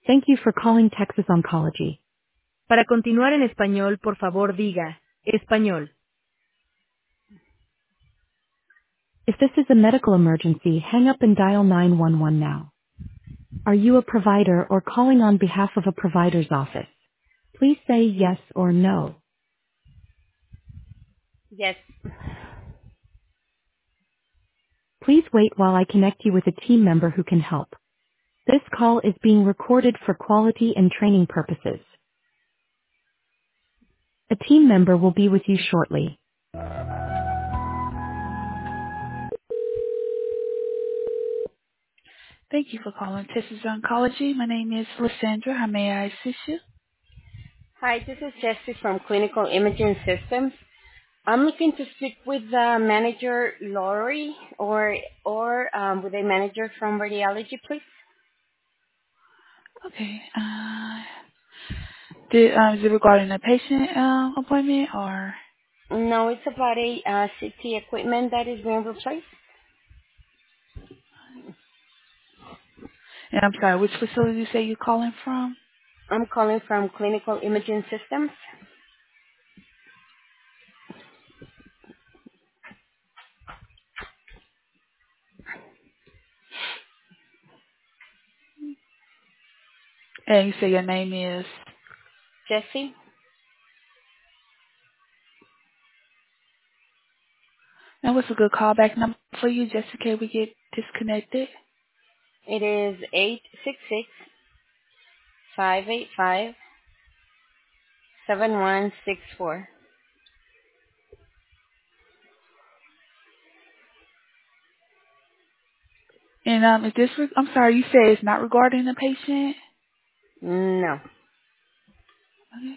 Thank you for calling Texas Oncology. Para continuar en español, por favor diga, español. If this is a medical emergency, hang up and dial 911 now. Are you a provider or calling on behalf of a provider's office? Please say yes or no. Yes. Please wait while I connect you with a team member who can help. This call is being recorded for quality and training purposes. A team member will be with you shortly. Thank you for calling Texas Oncology. My name is Lysandra. How may I assist you? Hi, this is Jessie from Clinical Imaging Systems. I'm looking to speak with manager Lori or with a manager from radiology, please. Okay. Is it regarding a patient appointment or? No, it's about a CT equipment that is being replaced. And I'm sorry, which facility you say you're calling from? I'm calling from Clinical Imaging Systems. And you say your name is. Jessie, And what's a good callback number for you, just in case we get disconnected? it is 866-585-7164. And is this? I'm sorry, you say it's not regarding the patient. No. Okay.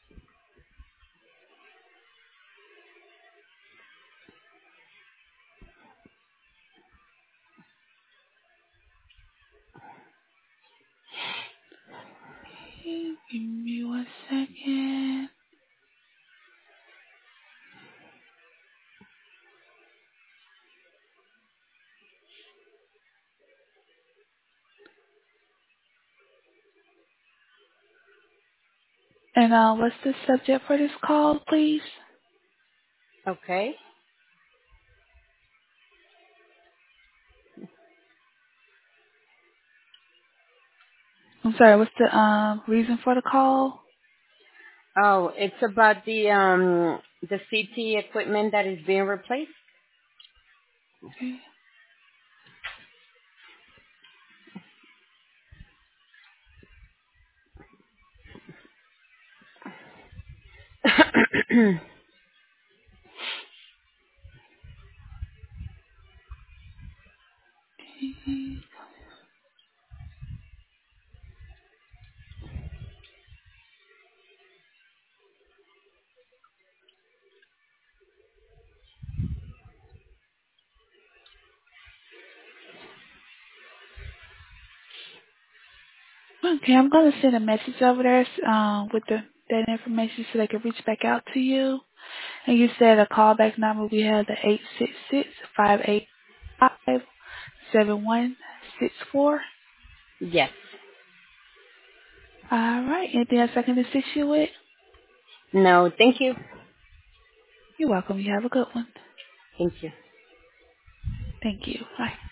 Give me 1 second. And what's the subject for this call, please? Okay. I'm sorry, what's the reason for the call? Oh, it's about the CT equipment that is being replaced. Okay. Okay, I'm gonna send a message over there with that information so they can reach back out to you. And you said a callback number we have the 866-585-7164. Yes. All right. Anything else I can assist you with? No, thank you. You're welcome. You have a good one. Thank you. Thank you. Bye.